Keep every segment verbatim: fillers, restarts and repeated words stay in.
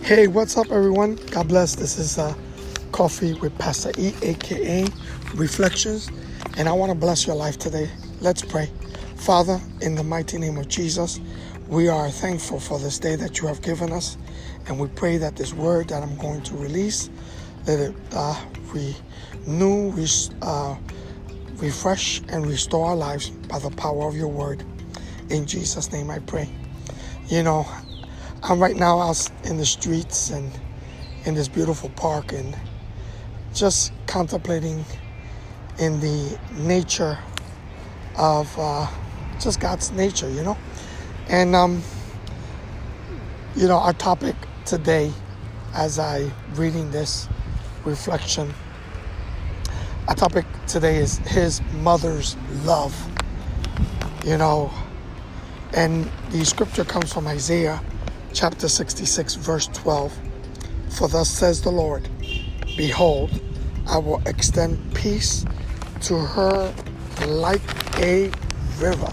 Hey, what's up, everyone? God bless. This is uh, Coffee with Pastor E, aka Reflections, and I want to bless your life today. Let's pray. Father, in the mighty name of Jesus, we are thankful for this day that you have given us, and we pray that this word that I'm going to release, let it uh, renew, uh, refresh, and restore our lives by the power of your word. In Jesus' name I pray. You know, I'm right now out in the streets and in this beautiful park and just contemplating in the nature of uh, just God's nature, you know. And, um, you know, our topic today, as I reading this reflection, our topic today is his mother's love, you know. And the scripture comes from Isaiah chapter sixty-six, verse twelve. For thus says the Lord, behold, I will extend peace to her like a river,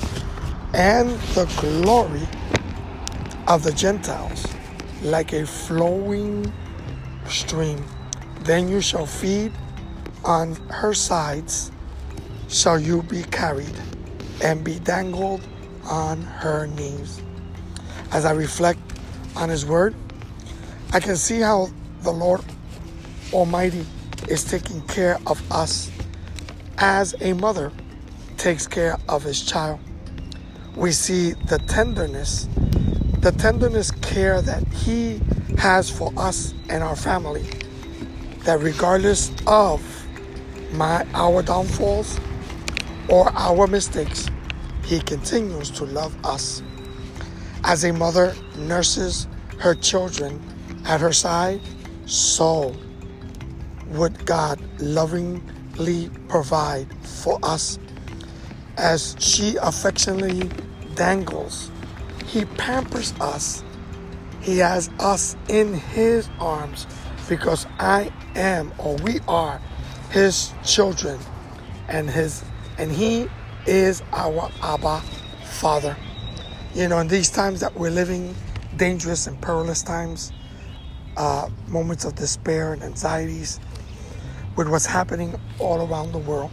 and the glory of the Gentiles like a flowing stream. Then you shall feed on her sides, shall you be carried, and be dangled on her knees. As I reflect on his word, I can see how the Lord Almighty is taking care of us as a mother takes care of his child. We see the tenderness, the tenderness care that he has for us and our family, that regardless of my our downfalls or our mistakes, he continues to love us. As a mother nurses her children at her side, so would God lovingly provide for us. As she affectionately dangles, he pampers us. He has us in his arms because I am, or we are, his children, and his and he is our Abba Father. You know, in these times that we're living, dangerous and perilous times, uh, moments of despair and anxieties with what's happening all around the world,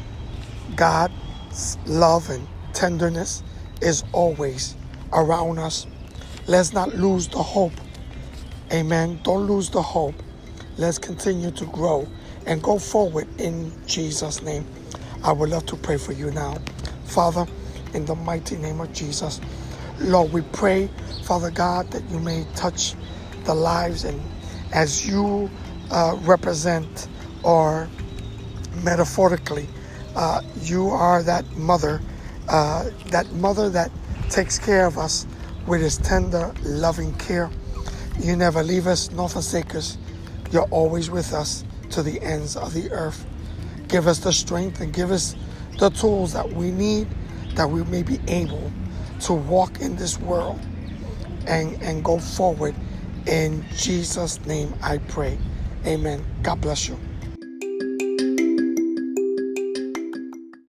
God's love and tenderness is always around us. Let's not lose the hope. Amen. Don't lose the hope. Let's continue to grow and go forward in Jesus' name. I would love to pray for you now. Father, in the mighty name of Jesus, Lord, we pray, Father God, that you may touch the lives, and as you uh, represent, or metaphorically, uh, you are that mother, uh, that mother that takes care of us with his tender, loving care. You never leave us nor forsake us. You're always with us to the ends of the earth. Give us the strength and give us the tools that we need, that we may be able to walk in this world and, and go forward. In Jesus' name I pray. Amen. God bless you.